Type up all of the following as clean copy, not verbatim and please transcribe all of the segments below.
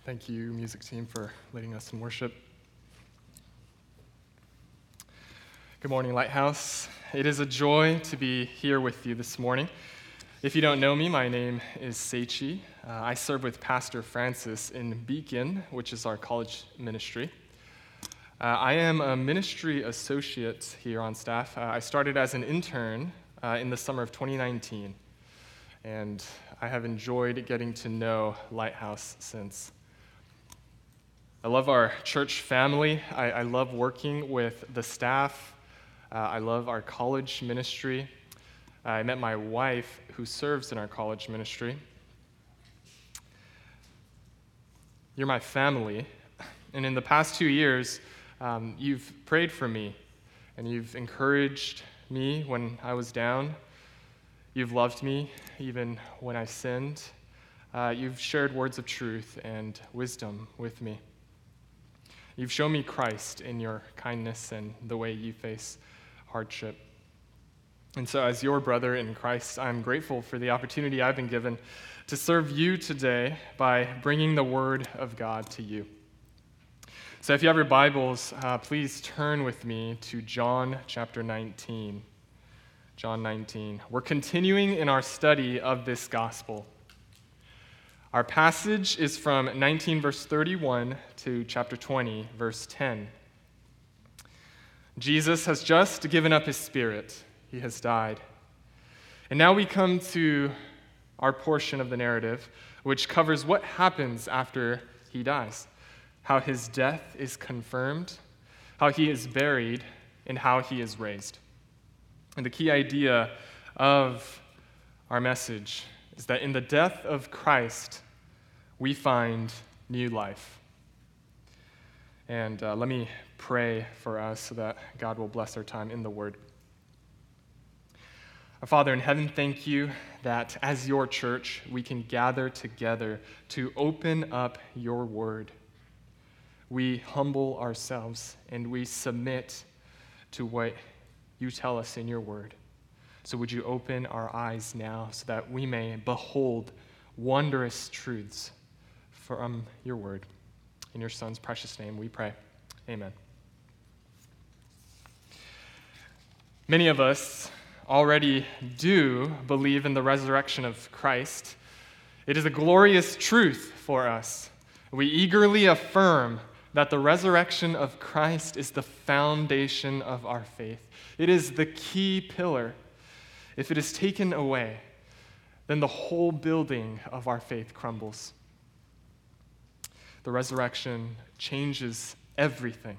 Thank you, music team, for leading us in worship. Good morning, Lighthouse. It is a joy to be here with you this morning. If you don't know me, my name is Seichi. I serve with Pastor Francis in Beacon, which is our college ministry. I am a ministry associate here on staff. I started as an intern in the summer of 2019, and I have enjoyed getting to know Lighthouse since. I love our church family. I love working with the staff. I love our college ministry. I met my wife, who serves in our college ministry. You're my family, and in the past 2 years, you've prayed for me, and you've encouraged me when I was down. You've loved me even when I sinned. You've shared words of truth and wisdom with me. You've shown me Christ in your kindness and the way you face hardship. And so as your brother in Christ, I'm grateful for the opportunity I've been given to serve you today by bringing the Word of God to you. So if you have your Bibles, please turn with me to John chapter 19. John 19. We're continuing in our study of this gospel. Our passage is from 19 verse 31 to chapter 20 verse 10. Jesus has just given up his spirit. He has died. And now we come to our portion of the narrative, which covers what happens after he dies, how his death is confirmed, how he is buried, and how he is raised. And the key idea of our message is that in the death of Christ, we find new life. And let me pray for us so that God will bless our time in the Word. Our Father in heaven, thank you that as your church, we can gather together to open up your Word. We humble ourselves and we submit to what you tell us in your Word. So would you open our eyes now so that we may behold wondrous truths from your Word. In your Son's precious name we pray. Amen. Many of us already do believe in the resurrection of Christ. It is a glorious truth for us. We eagerly affirm that the resurrection of Christ is the foundation of our faith. It is the key pillar. If it is taken away, then the whole building of our faith crumbles. The resurrection changes everything.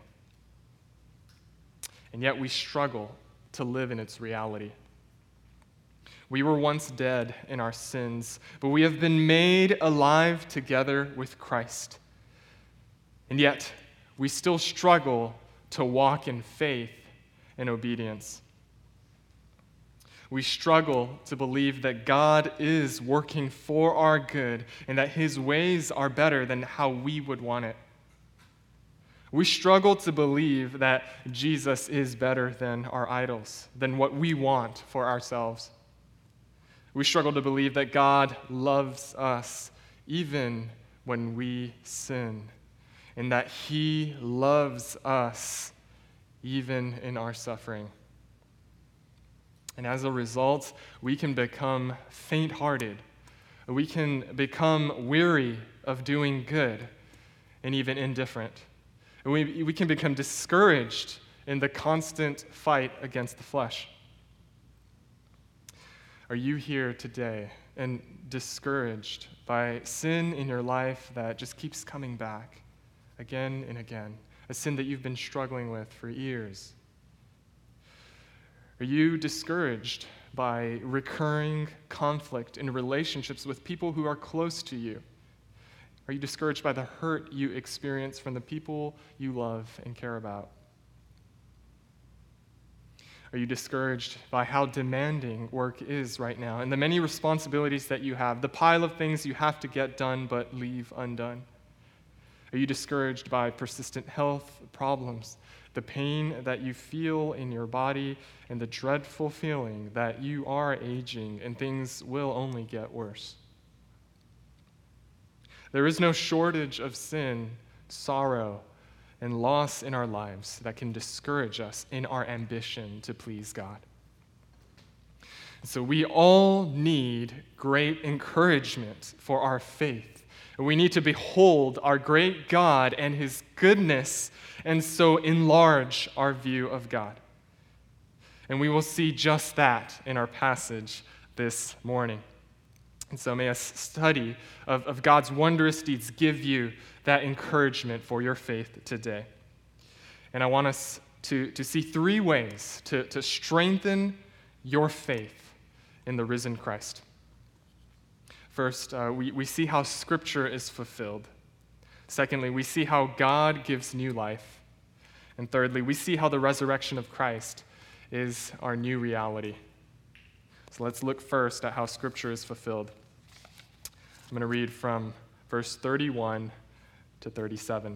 And yet we struggle to live in its reality. We were once dead in our sins, but we have been made alive together with Christ. And yet, we still struggle to walk in faith and obedience. We struggle to believe that God is working for our good and that his ways are better than how we would want it. We struggle to believe that Jesus is better than our idols, than what we want for ourselves. We struggle to believe that God loves us even when we sin, and that he loves us even in our suffering. And as a result, we can become faint-hearted. We can become weary of doing good and even indifferent. And we can become discouraged in the constant fight against the flesh. Are you here today and discouraged by sin in your life that just keeps coming back again and again, a sin that you've been struggling with for years? Are you discouraged by recurring conflict in relationships with people who are close to you? Are you discouraged by the hurt you experience from the people you love and care about? Are you discouraged by how demanding work is right now and the many responsibilities that you have, the pile of things you have to get done but leave undone? Are you discouraged by persistent health problems, the pain that you feel in your body, and the dreadful feeling that you are aging and things will only get worse? There is no shortage of sin, sorrow, and loss in our lives that can discourage us in our ambition to please God. So we all need great encouragement for our faith. We need to behold our great God and his goodness, and so enlarge our view of God. And we will see just that in our passage this morning. And so may a study of God's wondrous deeds give you that encouragement for your faith today. And I want us to see three ways to strengthen your faith in the risen Christ. First, we see how Scripture is fulfilled. Secondly, we see how God gives new life. And thirdly, we see how the resurrection of Christ is our new reality. So let's look first at how Scripture is fulfilled. I'm going to read from verse 31 to 37.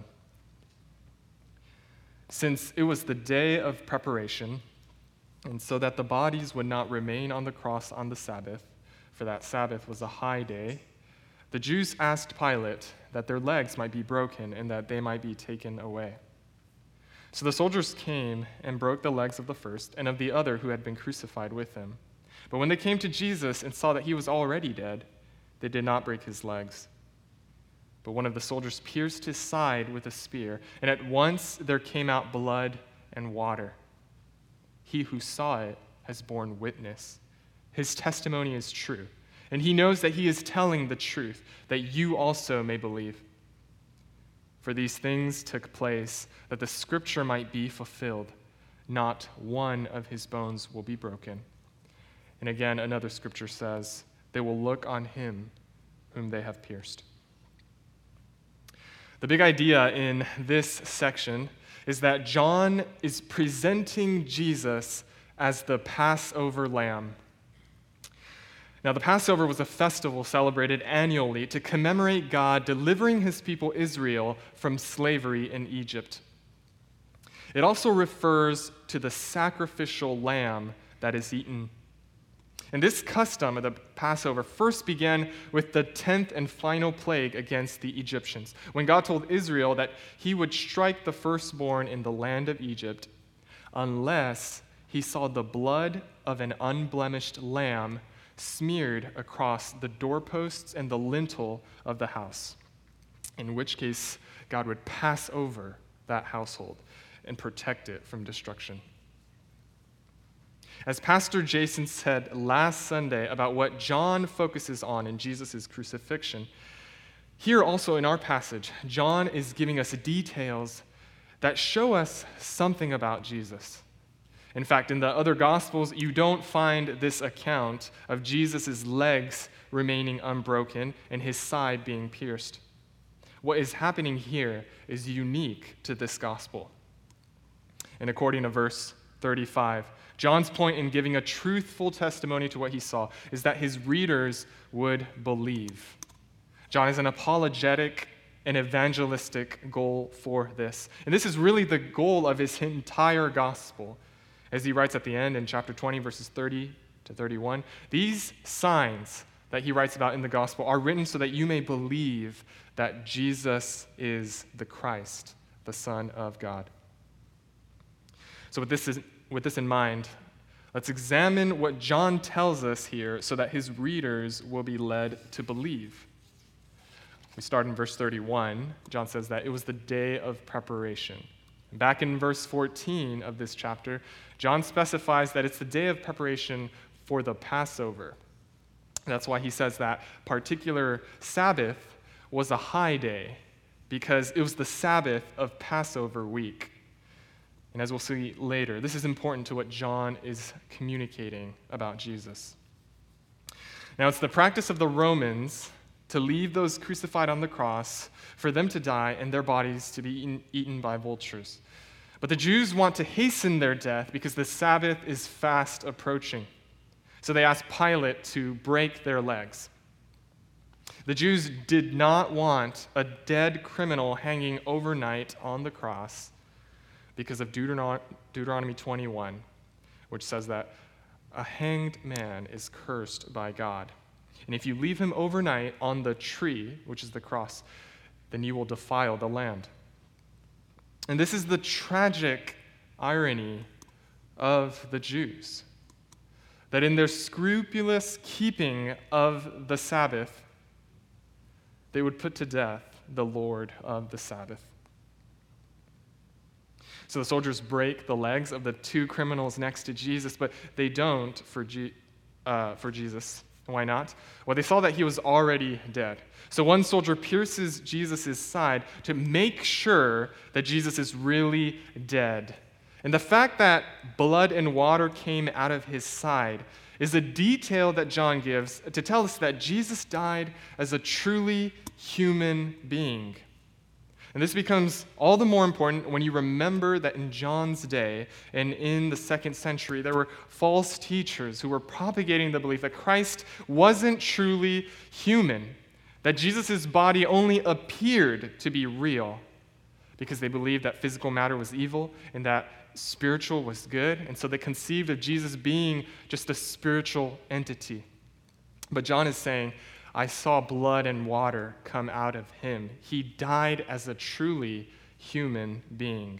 Since it was the day of preparation, and so that the bodies would not remain on the cross on the Sabbath, for that Sabbath was a high day, the Jews asked Pilate that their legs might be broken and that they might be taken away. So the soldiers came and broke the legs of the first and of the other who had been crucified with him. But when they came to Jesus and saw that he was already dead, they did not break his legs. But one of the soldiers pierced his side with a spear, and at once there came out blood and water. He who saw it has borne witness. His testimony is true, and he knows that he is telling the truth, that you also may believe. For these things took place that the scripture might be fulfilled. Not one of his bones will be broken. And again, another scripture says, they will look on him whom they have pierced. The big idea in this section is that John is presenting Jesus as the Passover lamb. Now, the Passover was a festival celebrated annually to commemorate God delivering his people Israel from slavery in Egypt. It also refers to the sacrificial lamb that is eaten. And this custom of the Passover first began with the 10th and final plague against the Egyptians, when God told Israel that he would strike the firstborn in the land of Egypt unless he saw the blood of an unblemished lamb smeared across the doorposts and the lintel of the house, in which case God would pass over that household and protect it from destruction. As Pastor Jason said last Sunday about what John focuses on in Jesus' crucifixion, here also in our passage, John is giving us details that show us something about Jesus. In fact, in the other Gospels, you don't find this account of Jesus' legs remaining unbroken and his side being pierced. What is happening here is unique to this Gospel. And according to verse 35, John's point in giving a truthful testimony to what he saw is that his readers would believe. John has an apologetic and evangelistic goal for this. And this is really the goal of his entire gospel. As he writes at the end in chapter 20, verses 30 to 31, these signs that he writes about in the gospel are written so that you may believe that Jesus is the Christ, the Son of God. So with this in mind, let's examine what John tells us here so that his readers will be led to believe. We start in verse 31. John says that it was the day of preparation. Back in verse 14 of this chapter, John specifies that it's the day of preparation for the Passover. That's why he says that particular Sabbath was a high day, because it was the Sabbath of Passover week. And as we'll see later, this is important to what John is communicating about Jesus. Now, it's the practice of the Romans to leave those crucified on the cross for them to die and their bodies to be eaten by vultures. But the Jews want to hasten their death because the Sabbath is fast approaching. So they ask Pilate to break their legs. The Jews did not want a dead criminal hanging overnight on the cross because of Deuteronomy 21, which says that a hanged man is cursed by God. And if you leave him overnight on the tree, which is the cross, then you will defile the land. And this is the tragic irony of the Jews, that in their scrupulous keeping of the Sabbath, they would put to death the Lord of the Sabbath. So the soldiers break the legs of the two criminals next to Jesus, but they don't for Jesus. Why not? Well, they saw that he was already dead. So one soldier pierces Jesus' side to make sure that Jesus is really dead. And the fact that blood and water came out of his side is a detail that John gives to tell us that Jesus died as a truly human being. And this becomes all the more important when you remember that in John's day and in the 2nd century, there were false teachers who were propagating the belief that Christ wasn't truly human, that Jesus' body only appeared to be real because they believed that physical matter was evil and that spiritual was good, and so they conceived of Jesus being just a spiritual entity. But John is saying, I saw blood and water come out of him. He died as a truly human being.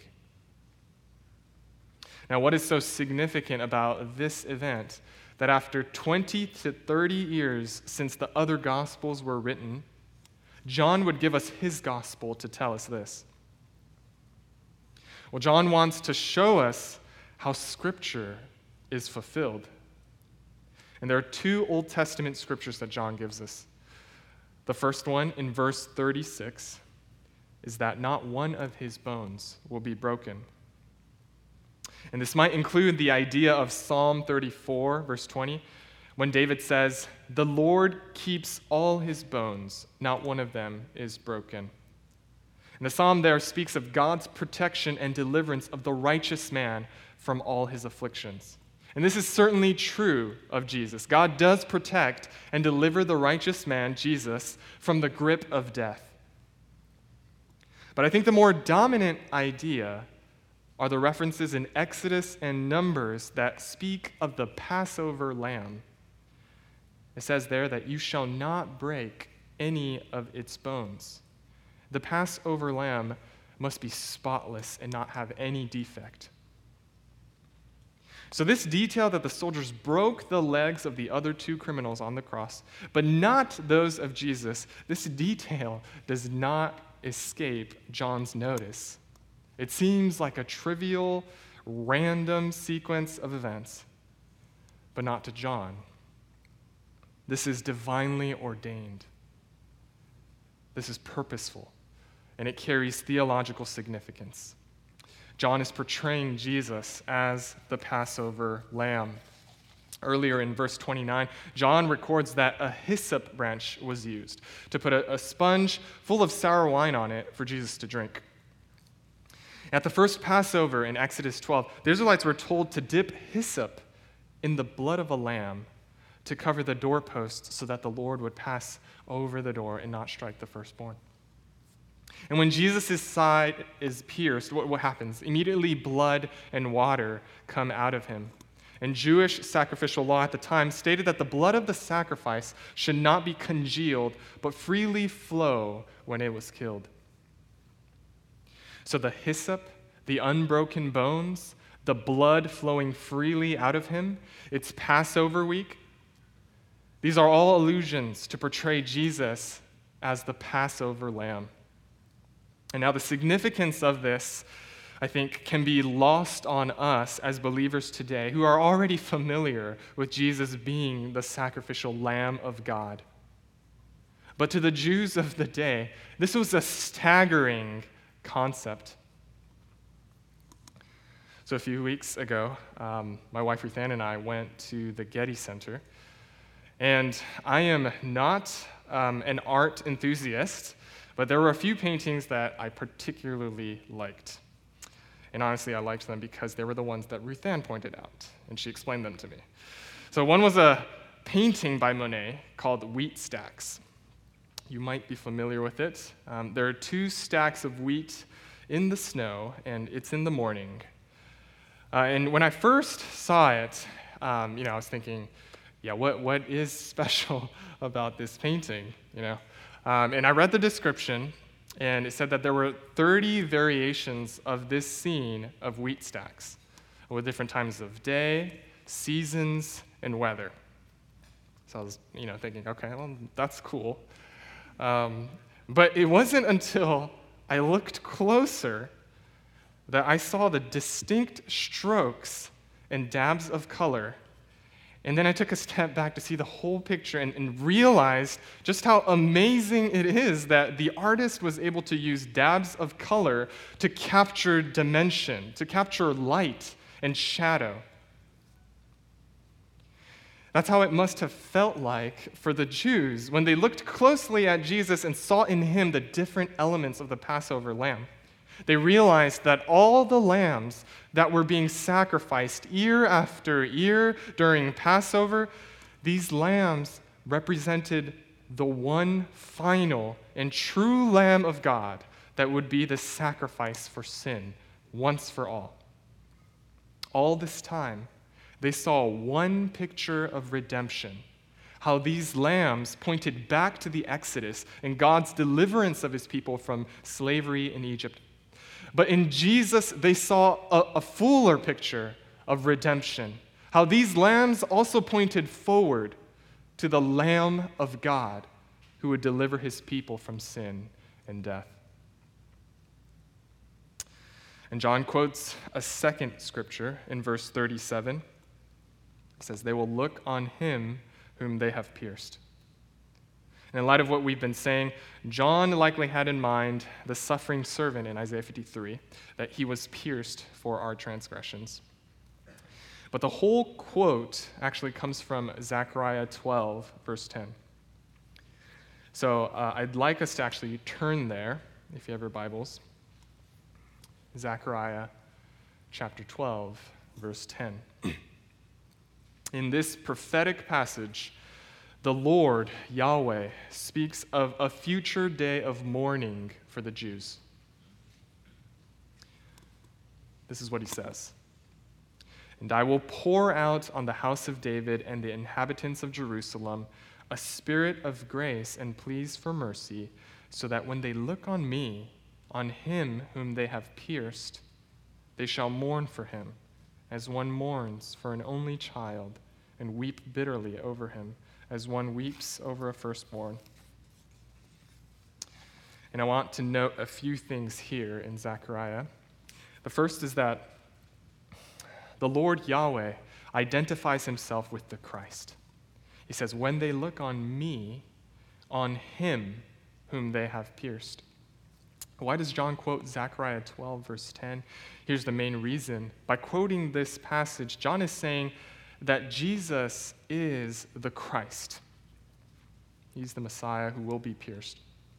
Now, what is so significant about this event that after 20 to 30 years since the other Gospels were written, John would give us his Gospel to tell us this? Well, John wants to show us how Scripture is fulfilled. And there are two Old Testament scriptures that John gives us. The first one, in verse 36, is that not one of his bones will be broken. And this might include the idea of Psalm 34, verse 20, when David says, "The Lord keeps all his bones, not one of them is broken." And the psalm there speaks of God's protection and deliverance of the righteous man from all his afflictions. And this is certainly true of Jesus. God does protect and deliver the righteous man, Jesus, from the grip of death. But I think the more dominant idea are the references in Exodus and Numbers that speak of the Passover lamb. It says there that you shall not break any of its bones. The Passover lamb must be spotless and not have any defect. So this detail that the soldiers broke the legs of the other two criminals on the cross, but not those of Jesus, this detail does not escape John's notice. It seems like a trivial, random sequence of events, but not to John. This is divinely ordained. This is purposeful, and it carries theological significance. John is portraying Jesus as the Passover lamb. Earlier in verse 29, John records that a hyssop branch was used to put a sponge full of sour wine on it for Jesus to drink. At the first Passover in Exodus 12, the Israelites were told to dip hyssop in the blood of a lamb to cover the doorpost so that the Lord would pass over the door and not strike the firstborn. And when Jesus' side is pierced, what happens? Immediately blood and water come out of him. And Jewish sacrificial law at the time stated that the blood of the sacrifice should not be congealed, but freely flow when it was killed. So the hyssop, the unbroken bones, the blood flowing freely out of him, it's Passover week. These are all allusions to portray Jesus as the Passover lamb. And now the significance of this, I think, can be lost on us as believers today who are already familiar with Jesus being the sacrificial Lamb of God. But to the Jews of the day, this was a staggering concept. So a few weeks ago, my wife Ruth Ann and I went to the Getty Center. And I am not an art enthusiast, but there were a few paintings that I particularly liked. And honestly, I liked them because they were the ones that Ruth Ann pointed out, and she explained them to me. So one was a painting by Monet called Wheat Stacks. You might be familiar with it. There are two stacks of wheat in the snow, and it's in the morning. And when I first saw it, I was thinking, yeah, what is special about this painting, And I read the description, and it said that there were 30 variations of this scene of wheat stacks with different times of day, seasons, and weather. So I was, thinking, okay, well, that's cool. But it wasn't until I looked closer that I saw the distinct strokes and dabs of color. And then I took a step back to see the whole picture and realized just how amazing it is that the artist was able to use dabs of color to capture dimension, to capture light and shadow. That's how it must have felt like for the Jews when they looked closely at Jesus and saw in him the different elements of the Passover lamb. They realized that all the lambs that were being sacrificed year after year during Passover, these lambs represented the one final and true Lamb of God that would be the sacrifice for sin once for all. All this time, they saw one picture of redemption, how these lambs pointed back to the Exodus and God's deliverance of his people from slavery in Egypt. But in Jesus, they saw a fuller picture of redemption, how these lambs also pointed forward to the Lamb of God who would deliver his people from sin and death. And John quotes a second scripture in verse 37. It says, "They will look on him whom they have pierced." And in light of what we've been saying, John likely had in mind the suffering servant in Isaiah 53, that he was pierced for our transgressions. But the whole quote actually comes from Zechariah 12, verse 10. So I'd like us to actually turn there, if you have your Bibles. Zechariah chapter 12, verse 10. In this prophetic passage, the Lord, Yahweh, speaks of a future day of mourning for the Jews. This is what he says. "And I will pour out on the house of David and the inhabitants of Jerusalem a spirit of grace and pleas for mercy, so that when they look on me, on him whom they have pierced, they shall mourn for him, as one mourns for an only child, and weep bitterly over him, as one weeps over a firstborn." And I want to note a few things here in Zechariah. The first is that the Lord Yahweh identifies himself with the Christ. He says, "When they look on me, on him whom they have pierced." Why does John quote Zechariah 12, verse 10? Here's the main reason. By quoting this passage, John is saying that Jesus is the Christ. He's the Messiah who will be pierced.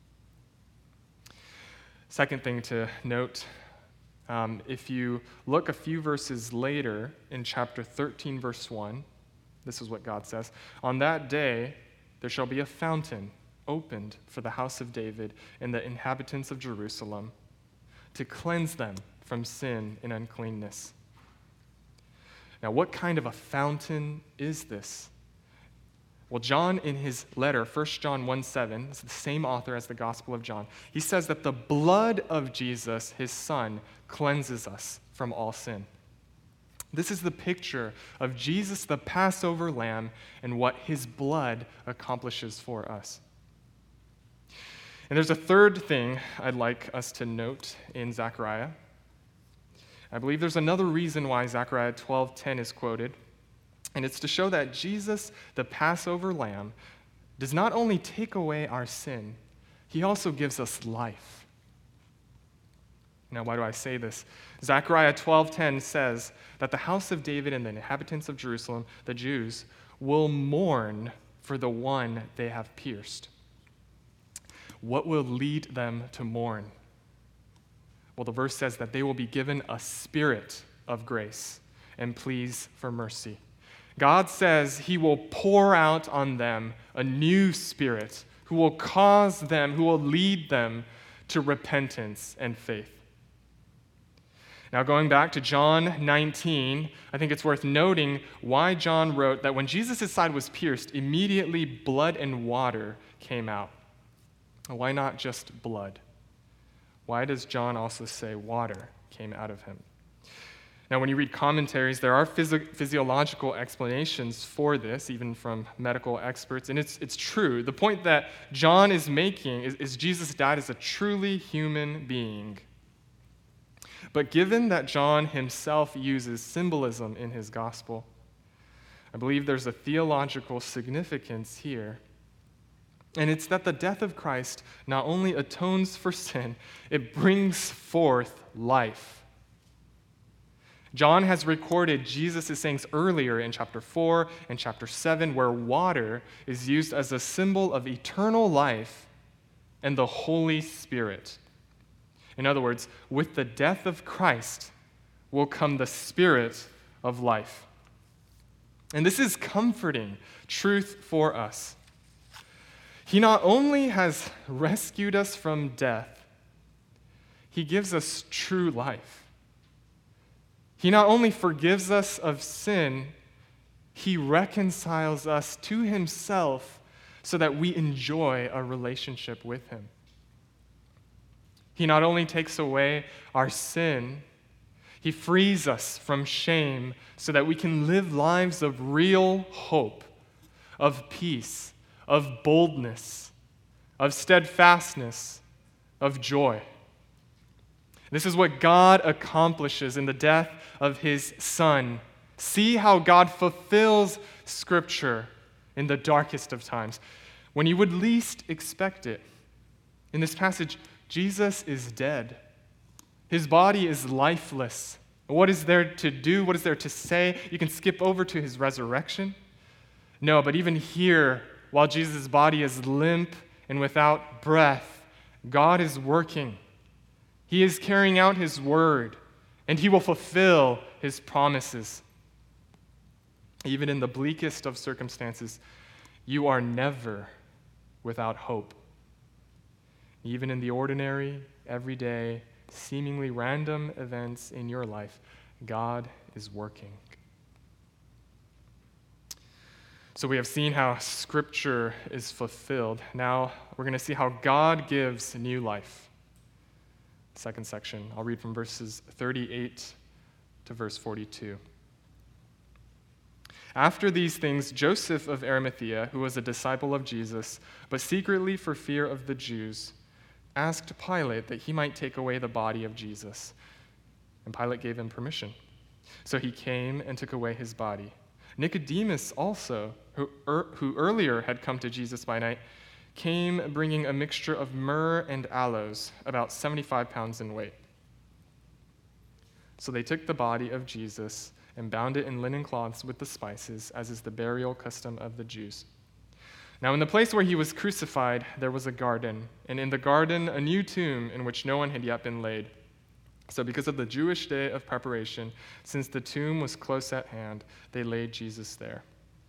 Second thing to note, if you look a few verses later in chapter 13, verse 1, this is what God says. "On that day there shall be a fountain opened for the house of David and the inhabitants of Jerusalem, to cleanse them from sin and uncleanness." Now, what kind of a fountain is this? Well, John, in his letter, 1 John 1:7, it's the same author as the Gospel of John, he says that the blood of Jesus, his son, cleanses us from all sin. This is the picture of Jesus, the Passover lamb, and what his blood accomplishes for us. And there's a third thing I'd like us to note in Zechariah. I believe there's another reason why Zechariah 12:10 is quoted, and it's to show that Jesus, the Passover lamb, does not only take away our sin, he also gives us life. Now, why do I say this? Zechariah 12:10 says that the house of David and the inhabitants of Jerusalem, the Jews, will mourn for the one they have pierced. What will lead them to mourn? Well, the verse says that they will be given a spirit of grace and pleas for mercy. God says he will pour out on them a new spirit who will cause them, who will lead them to repentance and faith. Now, going back to John 19, I think it's worth noting why John wrote that when Jesus' side was pierced, immediately blood and water came out. Why not just blood? Why does John also say water came out of him? Now, when you read commentaries, there are physiological explanations for this, even from medical experts, and it's true. The point that John is making is Jesus died as a truly human being. But given that John himself uses symbolism in his gospel, I believe there's a theological significance here. And it's that the death of Christ not only atones for sin, it brings forth life. John has recorded Jesus' sayings earlier in chapter 4 and chapter 7, where water is used as a symbol of eternal life and the Holy Spirit. In other words, with the death of Christ will come the Spirit of life. And this is comforting truth for us. He not only has rescued us from death, he gives us true life. He not only forgives us of sin, he reconciles us to himself so that we enjoy a relationship with him. He not only takes away our sin, he frees us from shame so that we can live lives of real hope, of peace, of boldness, of steadfastness, of joy. This is what God accomplishes in the death of his Son. See how God fulfills Scripture in the darkest of times, when you would least expect it. In this passage, Jesus is dead. His body is lifeless. What is there to do? What is there to say? You can skip over to his resurrection. No, but even here, while Jesus' body is limp and without breath, God is working. He is carrying out his word, and he will fulfill his promises. Even in the bleakest of circumstances, you are never without hope. Even in the ordinary, everyday, seemingly random events in your life, God is working. So we have seen how Scripture is fulfilled. Now we're going to see how God gives new life. Second section, I'll read from verses 38 to verse 42. After these things, Joseph of Arimathea, who was a disciple of Jesus, but secretly for fear of the Jews, asked Pilate that he might take away the body of Jesus. And Pilate gave him permission. So he came and took away his body. Nicodemus also, who earlier had come to Jesus by night, came bringing a mixture of myrrh and aloes, about 75 pounds in weight. So they took the body of Jesus and bound it in linen cloths with the spices, as is the burial custom of the Jews. Now in the place where he was crucified, there was a garden, and in the garden a new tomb in which no one had yet been laid. So because of the Jewish day of preparation, since the tomb was close at hand, they laid Jesus there.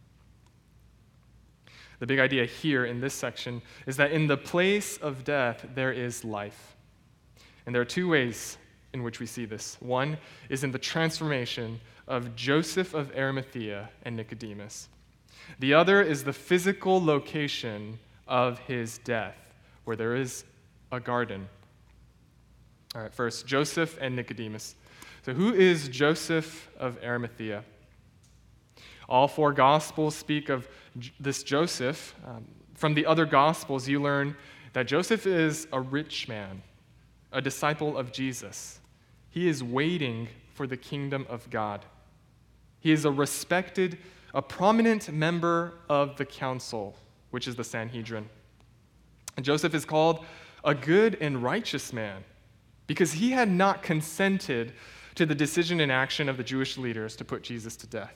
The big idea here in this section is that in the place of death, there is life. And there are two ways in which we see this. One is in the transformation of Joseph of Arimathea and Nicodemus. The other is the physical location of his death, where there is a garden. All right, first, Joseph and Nicodemus. So who is Joseph of Arimathea? All four Gospels speak of this Joseph. From the other Gospels, you learn that Joseph is a rich man, a disciple of Jesus. He is waiting for the kingdom of God. He is a prominent member of the council, which is the Sanhedrin. And Joseph is called a good and righteous man because he had not consented to the decision and action of the Jewish leaders to put Jesus to death.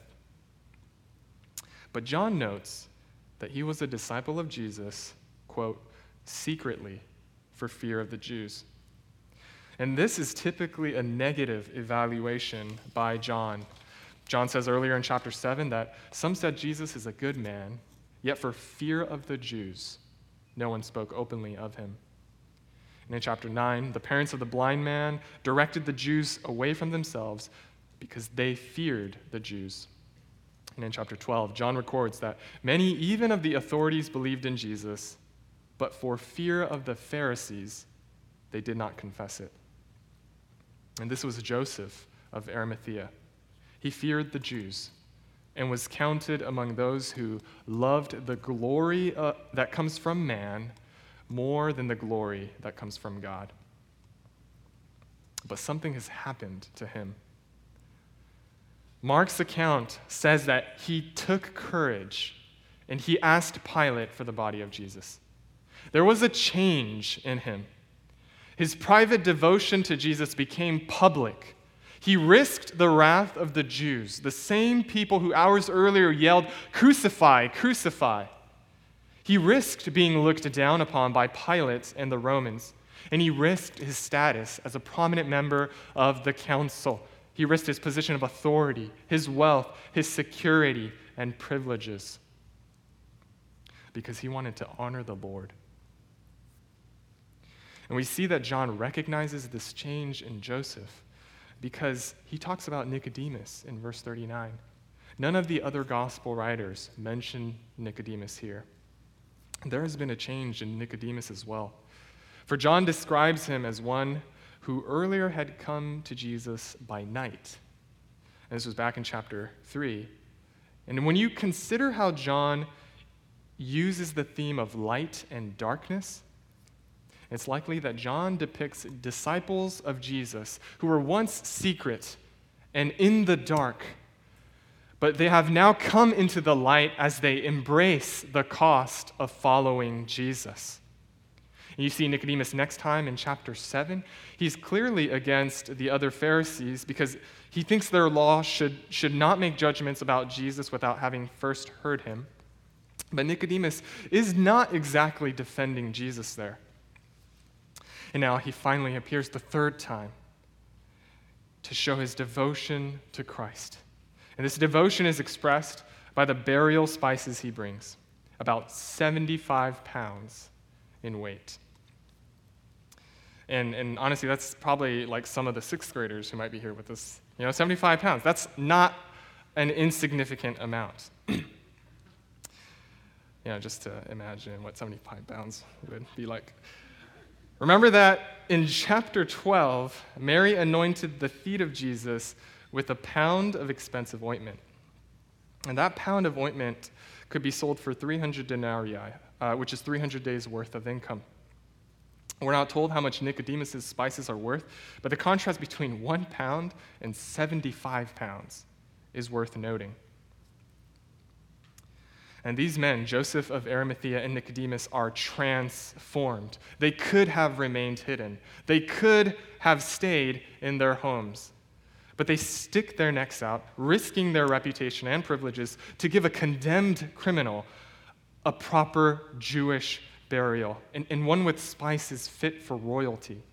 But John notes that he was a disciple of Jesus, quote, secretly for fear of the Jews. And this is typically a negative evaluation by John. John says earlier in chapter 7 that some said Jesus is a good man, yet for fear of the Jews, no one spoke openly of him. And in chapter 9, the parents of the blind man directed the Jews away from themselves because they feared the Jews. And in chapter 12, John records that many, even of the authorities, believed in Jesus, but for fear of the Pharisees, they did not confess it. And this was Joseph of Arimathea. He feared the Jews and was counted among those who loved the glory that comes from man more than the glory that comes from God. But something has happened to him. Mark's account says that he took courage and he asked Pilate for the body of Jesus. There was a change in him. His private devotion to Jesus became public. He risked the wrath of the Jews, the same people who hours earlier yelled, "Crucify, crucify." He risked being looked down upon by Pilate and the Romans, and he risked his status as a prominent member of the council. He risked his position of authority, his wealth, his security, and privileges because he wanted to honor the Lord. And we see that John recognizes this change in Joseph because he talks about Nicodemus in verse 39. None of the other gospel writers mention Nicodemus here. There has been a change in Nicodemus as well. For John describes him as one who earlier had come to Jesus by night. And this was back in chapter 3. And when you consider how John uses the theme of light and darkness, it's likely that John depicts disciples of Jesus who were once secret and in the dark, but they have now come into the light as they embrace the cost of following Jesus. And you see Nicodemus next time in chapter 7. He's clearly against the other Pharisees because he thinks their law should not make judgments about Jesus without having first heard him. But Nicodemus is not exactly defending Jesus there. And now he finally appears the third time to show his devotion to Christ. And this devotion is expressed by the burial spices he brings, about 75 pounds in weight. And honestly, that's probably like some of the sixth graders who might be here with us. 75 pounds. That's not an insignificant amount. Just to imagine what 75 pounds would be like. Remember that in chapter 12, Mary anointed the feet of Jesus with a pound of expensive ointment. And that pound of ointment could be sold for 300 denarii, which is 300 days' worth of income. We're not told how much Nicodemus' spices are worth, but the contrast between 1 pound and 75 pounds is worth noting. And these men, Joseph of Arimathea and Nicodemus, are transformed. They could have remained hidden. They could have stayed in their homes. But they stick their necks out, risking their reputation and privileges to give a condemned criminal a proper Jewish burial, and one with spices fit for royalty.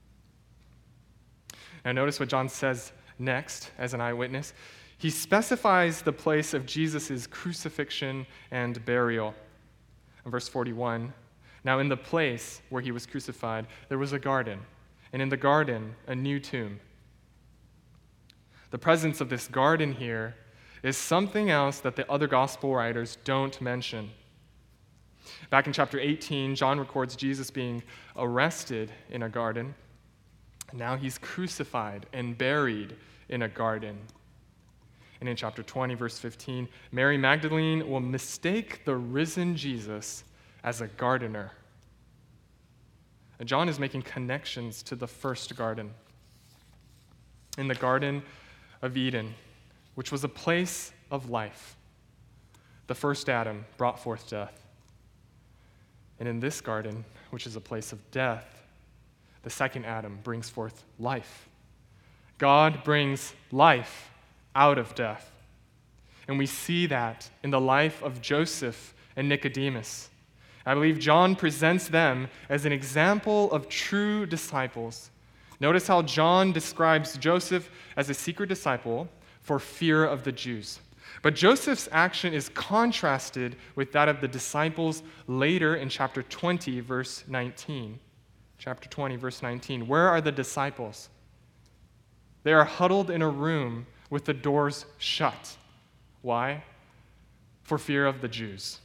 Now notice what John says next as an eyewitness. He specifies the place of Jesus' crucifixion and burial. In verse 41, now in the place where he was crucified, there was a garden, and in the garden, a new tomb. The presence of this garden here is something else that the other gospel writers don't mention. Back in chapter 18, John records Jesus being arrested in a garden. Now he's crucified and buried in a garden. And in chapter 20, verse 15, Mary Magdalene will mistake the risen Jesus as a gardener. And John is making connections to the first garden. In the Garden of Eden, which was a place of life, the first Adam brought forth death. And in this garden, which is a place of death, the second Adam brings forth life. God brings life out of death. And we see that in the life of Joseph and Nicodemus. I believe John presents them as an example of true disciples. Notice how John describes Joseph as a secret disciple for fear of the Jews. But Joseph's action is contrasted with that of the disciples later in chapter 20, verse 19. Chapter 20, verse 19. Where are the disciples? They are huddled in a room with the doors shut. Why? For fear of the Jews.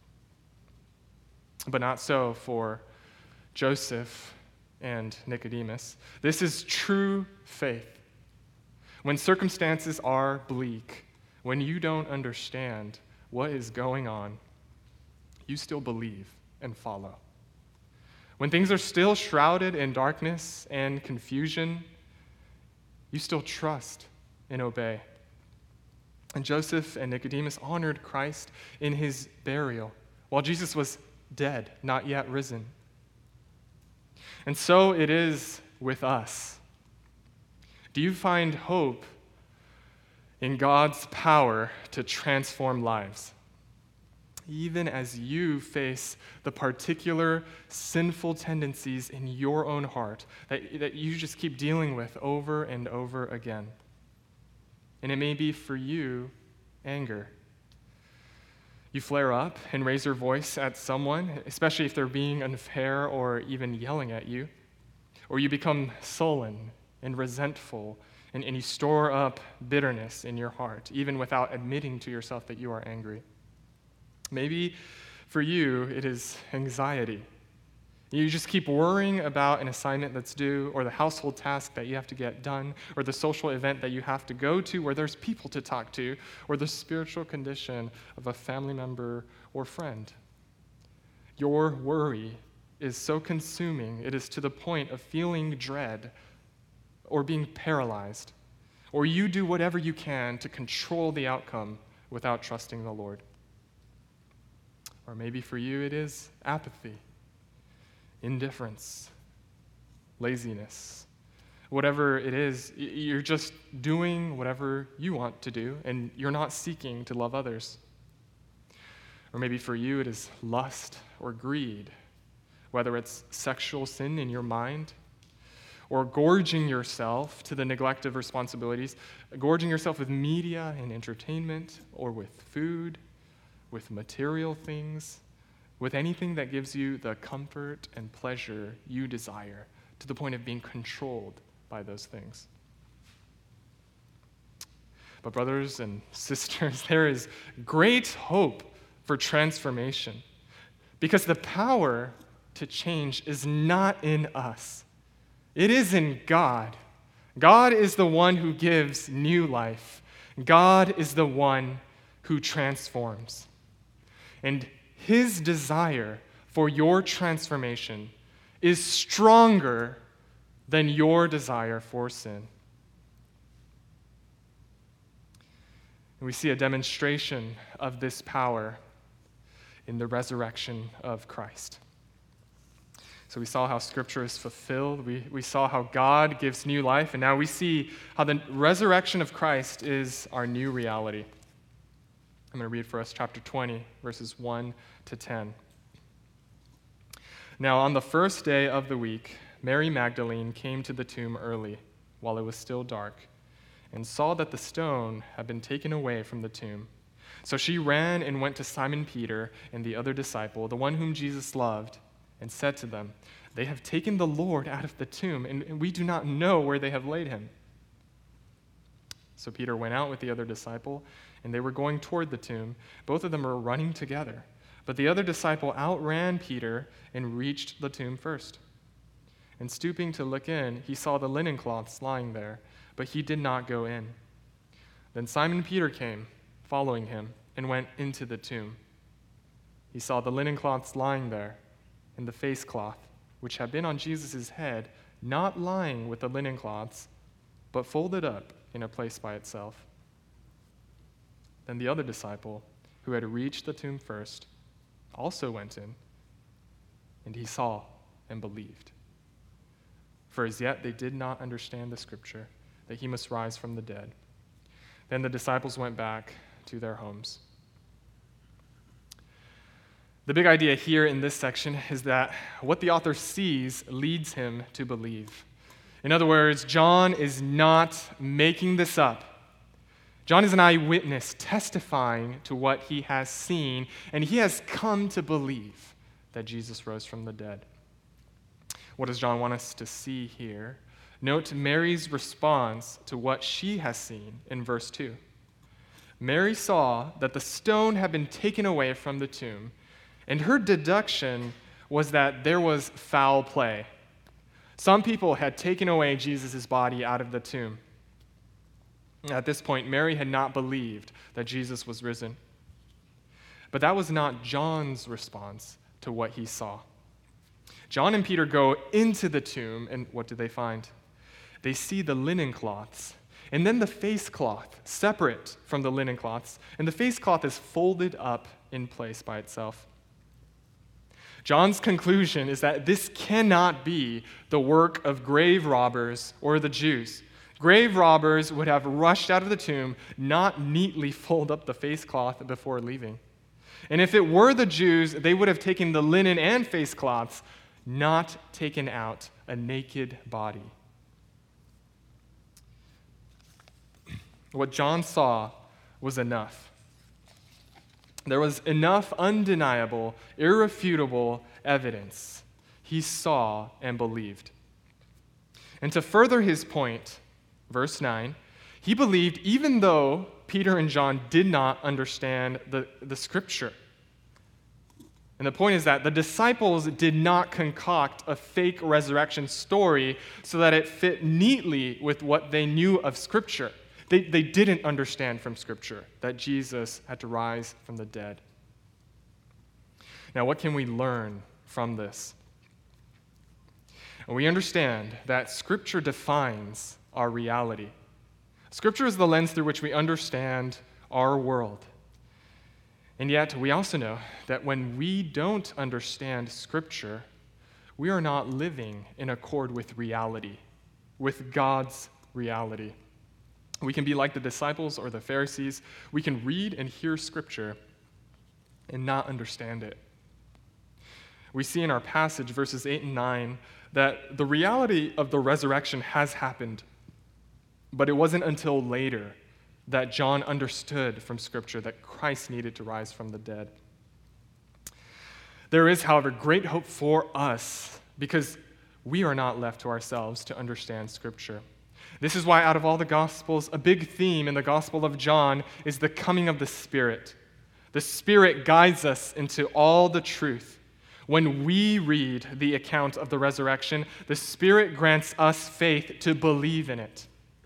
But not so for Joseph and Nicodemus. This is true faith. When circumstances are bleak, when you don't understand what is going on, you still believe and follow. When things are still shrouded in darkness and confusion, you still trust and obey. And Joseph and Nicodemus honored Christ in his burial, while Jesus was dead, not yet risen. And so it is with us. Do you find hope in God's power to transform lives, even as you face the particular sinful tendencies in your own heart that you just keep dealing with over and over again? And it may be for you anger. You flare up and raise your voice at someone, especially if they're being unfair or even yelling at you. Or you become sullen and resentful, and you store up bitterness in your heart, even without admitting to yourself that you are angry. Maybe for you, it is anxiety. You just keep worrying about an assignment that's due, or the household task that you have to get done, or the social event that you have to go to where there's people to talk to, or the spiritual condition of a family member or friend. Your worry is so consuming, it is to the point of feeling dread or being paralyzed, or you do whatever you can to control the outcome without trusting the Lord. Or maybe for you it is apathy, indifference, laziness. Whatever it is, you're just doing whatever you want to do, and you're not seeking to love others. Or maybe for you it is lust or greed, whether it's sexual sin in your mind, or gorging yourself to the neglect of responsibilities, gorging yourself with media and entertainment, or with food, with material things, with anything that gives you the comfort and pleasure you desire, to the point of being controlled by those things. But brothers and sisters, there is great hope for transformation, because the power to change is not in us. It is in God. God is the one who gives new life. God is the one who transforms. And His desire for your transformation is stronger than your desire for sin. And we see a demonstration of this power in the resurrection of Christ. So we saw how Scripture is fulfilled. We saw how God gives new life. And now we see how the resurrection of Christ is our new reality. I'm going to read for us chapter 20, verses 1 to 10. Now, on the first day of the week, Mary Magdalene came to the tomb early, while it was still dark, and saw that the stone had been taken away from the tomb. So she ran and went to Simon Peter and the other disciple, the one whom Jesus loved, and said to them, "They have taken the Lord out of the tomb, and we do not know where they have laid him." So Peter went out with the other disciple, and they were going toward the tomb. Both of them were running together. But the other disciple outran Peter and reached the tomb first. And stooping to look in, he saw the linen cloths lying there, but he did not go in. Then Simon Peter came, following him, and went into the tomb. He saw the linen cloths lying there, and the face cloth, which had been on Jesus' head, not lying with the linen cloths, but folded up in a place by itself. Then the other disciple, who had reached the tomb first, also went in, and he saw and believed. For as yet they did not understand the scripture, that he must rise from the dead. Then the disciples went back to their homes. The big idea here in this section is that what the author sees leads him to believe. In other words, John is not making this up. John is an eyewitness testifying to what he has seen, and he has come to believe that Jesus rose from the dead. What does John want us to see here? Note Mary's response to what she has seen in verse 2. Mary saw that the stone had been taken away from the tomb, and her deduction was that there was foul play. Some people had taken away Jesus' body out of the tomb. At this point, Mary had not believed that Jesus was risen. But that was not John's response to what he saw. John and Peter go into the tomb, and what do they find? They see the linen cloths, and then the face cloth, separate from the linen cloths, and the face cloth is folded up in place by itself. John's conclusion is that this cannot be the work of grave robbers or the Jews. Grave robbers would have rushed out of the tomb, not neatly fold up the face cloth before leaving. And if it were the Jews, they would have taken the linen and face cloths, not taken out a naked body. What John saw was enough. There was enough undeniable, irrefutable evidence. He saw and believed. And to further his point, verse 9, he believed even though Peter and John did not understand the scripture. And the point is that the disciples did not concoct a fake resurrection story so that it fit neatly with what they knew of scripture. They didn't understand from Scripture that Jesus had to rise from the dead. Now, what can we learn from this? And we understand that Scripture defines our reality. Scripture is the lens through which we understand our world. And yet, we also know that when we don't understand Scripture, we are not living in accord with reality, with God's reality. We can be like the disciples or the Pharisees. We can read and hear Scripture and not understand it. We see in our passage, verses 8 and 9, that the reality of the resurrection has happened, but it wasn't until later that John understood from Scripture that Christ needed to rise from the dead. There is, however, great hope for us because we are not left to ourselves to understand Scripture. This is why out of all the Gospels, a big theme in the Gospel of John is the coming of the Spirit. The Spirit guides us into all the truth. When we read the account of the resurrection, the Spirit grants us faith to believe in it.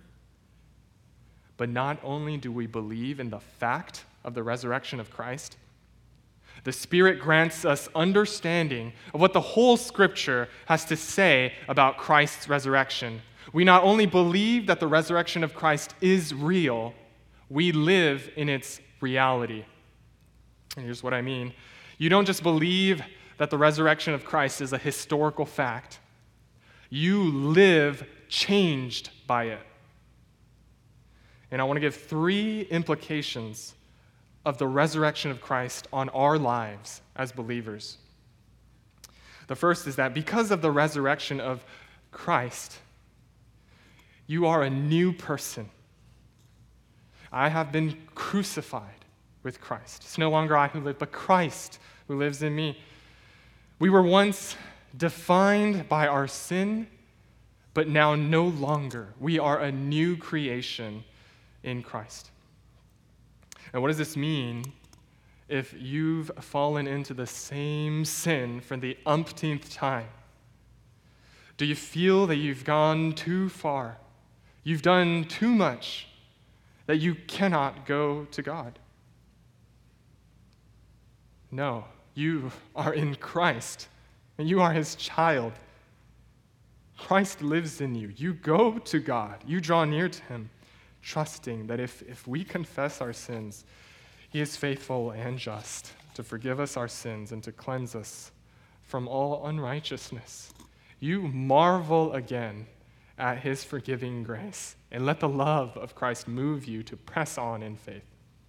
But not only do we believe in the fact of the resurrection of Christ, the Spirit grants us understanding of what the whole Scripture has to say about Christ's resurrection. We not only believe that the resurrection of Christ is real, we live in its reality. And here's what I mean. You don't just believe that the resurrection of Christ is a historical fact. You live changed by it. And I want to give 3 implications of the resurrection of Christ on our lives as believers. The first is that because of the resurrection of Christ, you are a new person. I have been crucified with Christ. It's no longer I who live, but Christ who lives in me. We were once defined by our sin, but now no longer. We are a new creation in Christ. And what does this mean if you've fallen into the same sin for the umpteenth time? Do you feel that you've gone too far? You've done too much that you cannot go to God? No, you are in Christ, and you are His child. Christ lives in you. You go to God. You draw near to Him, trusting that if we confess our sins, He is faithful and just to forgive us our sins and to cleanse us from all unrighteousness. You marvel again at His forgiving grace, and let the love of Christ move you to press on in faith.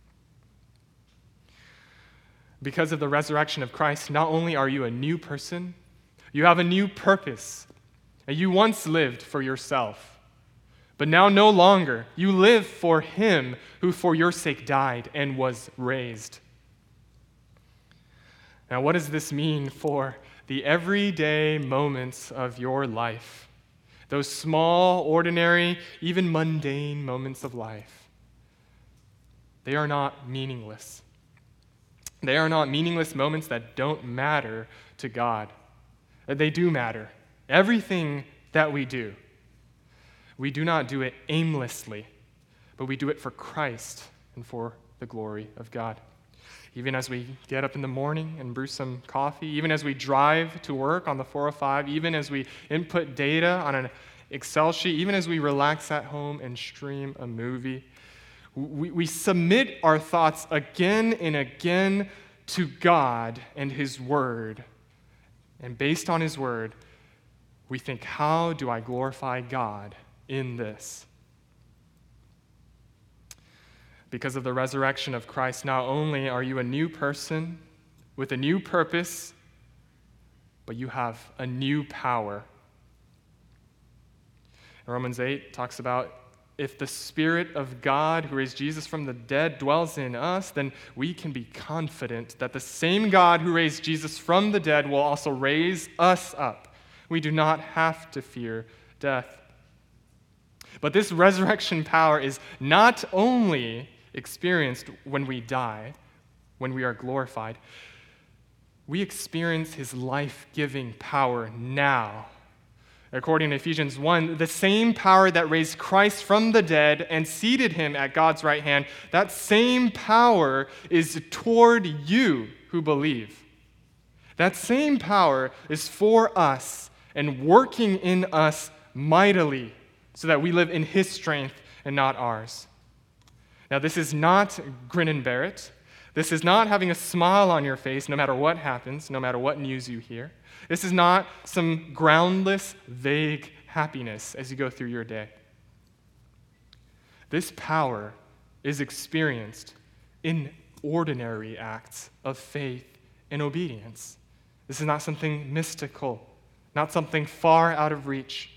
Because of the resurrection of Christ, not only are you a new person, you have a new purpose. And you once lived for yourself, but now no longer. You live for Him who for your sake died and was raised. Now, what does this mean for the everyday moments of your life, those small, ordinary, even mundane moments of life, they are not meaningless. They are not meaningless moments that don't matter to God. They do matter. Everything that we do not do it aimlessly, but we do it for Christ and for the glory of God. Even as we get up in the morning and brew some coffee, even as we drive to work on the 405, even as we input data on an Excel sheet, even as we relax at home and stream a movie, we submit our thoughts again and again to God and His Word. And based on His Word, we think, how do I glorify God in this? Because of the resurrection of Christ, not only are you a new person with a new purpose, but you have a new power. Romans 8 talks about, if the Spirit of God who raised Jesus from the dead dwells in us, then we can be confident that the same God who raised Jesus from the dead will also raise us up. We do not have to fear death. But this resurrection power is not only experienced when we die, when we are glorified. We experience His life-giving power now. According to Ephesians 1, the same power that raised Christ from the dead and seated Him at God's right hand, that same power is toward you who believe. That same power is for us and working in us mightily so that we live in His strength and not ours. Now, this is not grin and bear it. This is not having a smile on your face no matter what happens, no matter what news you hear. This is not some groundless, vague happiness as you go through your day. This power is experienced in ordinary acts of faith and obedience. This is not something mystical, not something far out of reach.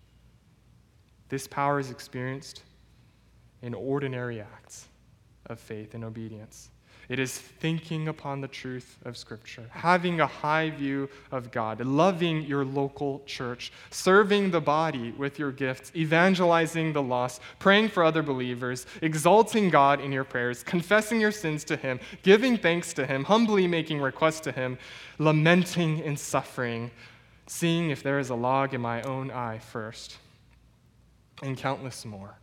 This power is experienced in ordinary acts of faith and obedience. It is thinking upon the truth of Scripture, having a high view of God, loving your local church, serving the body with your gifts, evangelizing the lost, praying for other believers, exalting God in your prayers, confessing your sins to Him, giving thanks to Him, humbly making requests to Him, lamenting in suffering, seeing if there is a log in my own eye first, and countless more.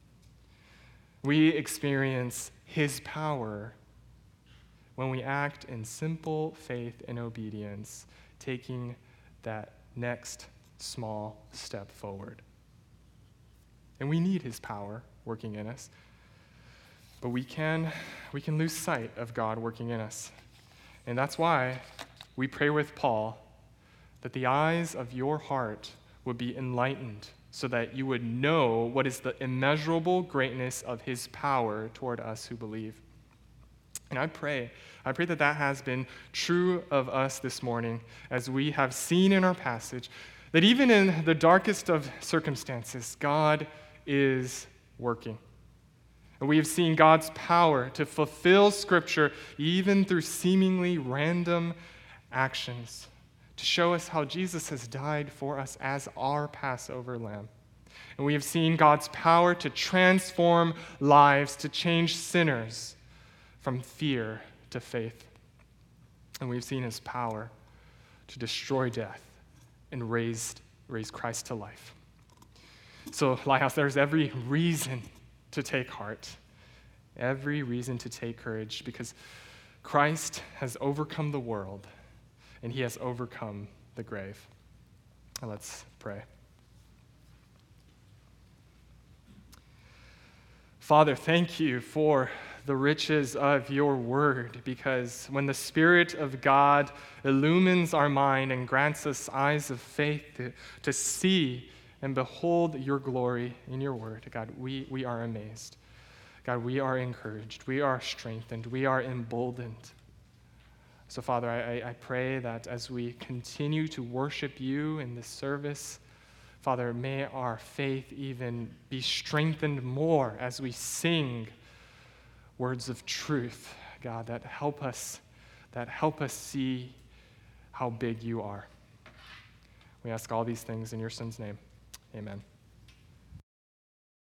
We experience His power when we act in simple faith and obedience, taking that next small step forward. And we need His power working in us, but we can lose sight of God working in us. And that's why we pray with Paul that the eyes of your heart would be enlightened, so that you would know what is the immeasurable greatness of His power toward us who believe. And I pray that that has been true of us this morning, as we have seen in our passage, that even in the darkest of circumstances, God is working. And we have seen God's power to fulfill Scripture even through seemingly random actions, to show us how Jesus has died for us as our Passover lamb. And we have seen God's power to transform lives, to change sinners from fear to faith. And we've seen His power to destroy death and raise Christ to life. So, Lighthouse, there's every reason to take heart, every reason to take courage, because Christ has overcome the world, and He has overcome the grave. Now let's pray. Father, thank You for the riches of Your word, because when the Spirit of God illumines our mind and grants us eyes of faith to see and behold Your glory in Your word, God, we are amazed. God, we are encouraged. We are strengthened. We are emboldened. So, Father, I pray that as we continue to worship You in this service, Father, may our faith even be strengthened more as we sing words of truth, God, that help us see how big you are. We ask all these things in your Son's name. Amen.